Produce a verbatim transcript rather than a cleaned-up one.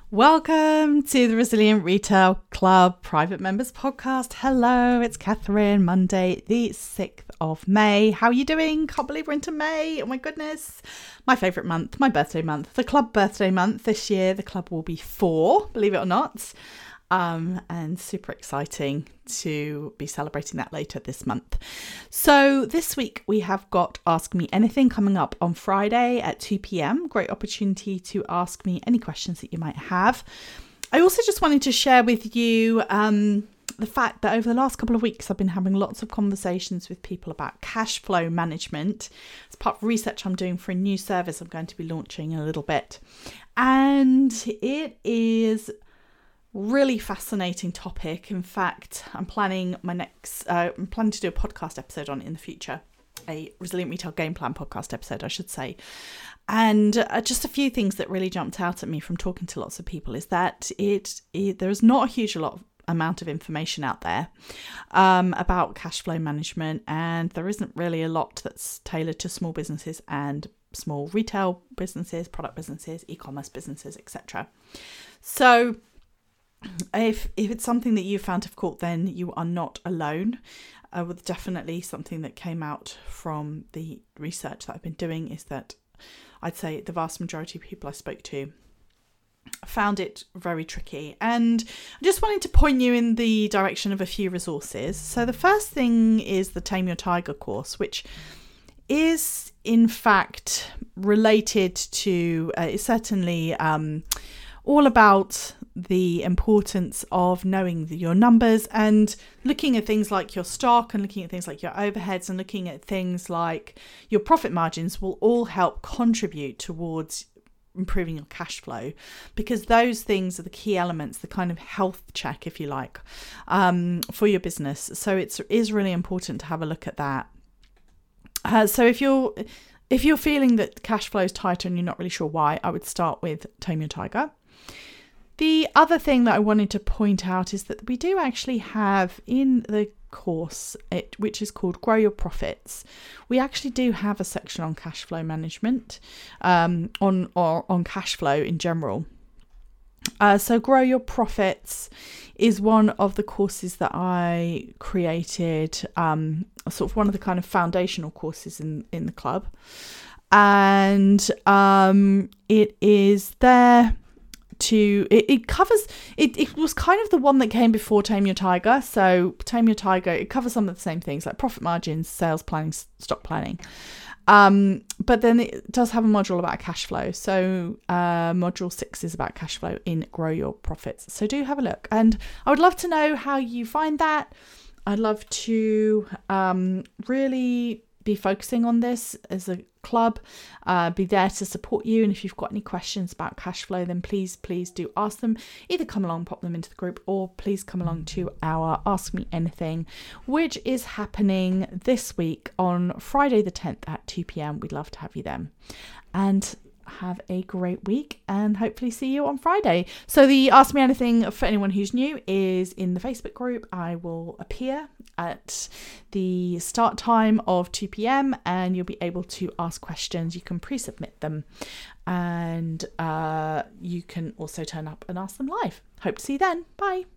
Welcome to the Resilient Retail Club Private Members Podcast. Hello, it's Catherine. Monday, the sixth of May. How are you doing? Can't believe we're into May. Oh my goodness. My favourite month, my birthday month, the club birthday month. This year, the club will be four, believe it or not. Um, and super exciting to be celebrating that later this month. So this week we have got Ask Me Anything coming up on Friday at two p.m. Great opportunity to ask me any questions that you might have. I also just wanted to share with you um, the fact that over the last couple of weeks I've been having lots of conversations with people about cash flow management. It's part of research I'm doing for a new service I'm going to be launching in a little bit. And it is really fascinating topic. In fact, I'm planning my next, uh, I'm planning to do a podcast episode on it in the future, a Resilient Retail Game Plan podcast episode, I should say. And uh, just a few things that really jumped out at me from talking to lots of people is that it, it there is not a huge lot of amount of information out there um, about cash flow management, and there isn't really a lot that's tailored to small businesses and small retail businesses, product businesses, e-commerce businesses, et cetera. So If if it's something that you found difficult, then you are not alone. Uh, with definitely something that came out from the research that I've been doing is that I'd say the vast majority of people I spoke to found it very tricky. And I just wanted to point you in the direction of a few resources. So the first thing is the Tame Your Tiger course, which is in fact related to, uh, it's certainly um, all about the importance of knowing your numbers and looking at things like your stock and looking at things like your overheads and looking at things like your profit margins will all help contribute towards improving your cash flow, because those things are the key elements, the kind of health check, if you like, um, for your business. So it's is really important to have a look at that. Uh, so if you're if you're feeling that cash flow is tighter and you're not really sure why, I would start with Tame Your Tiger. The other thing that I wanted to point out is that we do actually have in the course, it, which is called Grow Your Profits, we actually do have a section on cash flow management, um, on or on cash flow in general. Uh, so Grow Your Profits is one of the courses that I created, um, sort of one of the kind of foundational courses in, in the club. And um, it is there to it, it covers it it was kind of the one that came before Tame Your Tiger. So Tame Your Tiger, it covers some of the same things like profit margins, sales planning, stock planning, um but then it does have a module about cash flow. So uh module six is about cash flow in Grow Your Profits, so do have a look. And I would love to know how you find that. I'd love to um really be focusing on this as a club, uh, be there to support you. And if you've got any questions about cash flow, then please, please do ask them. Either come along, pop them into the group, or please come along to our Ask Me Anything, which is happening this week on Friday the tenth at two p.m. We'd love to have you then. And have a great week and hopefully see you on Friday. So the Ask Me Anything, for anyone who's new, is in the Facebook group. I will appear at the start time of two p.m. and you'll be able to ask questions. You can pre-submit them and uh, you can also turn up and ask them live. Hope to see you then. Bye.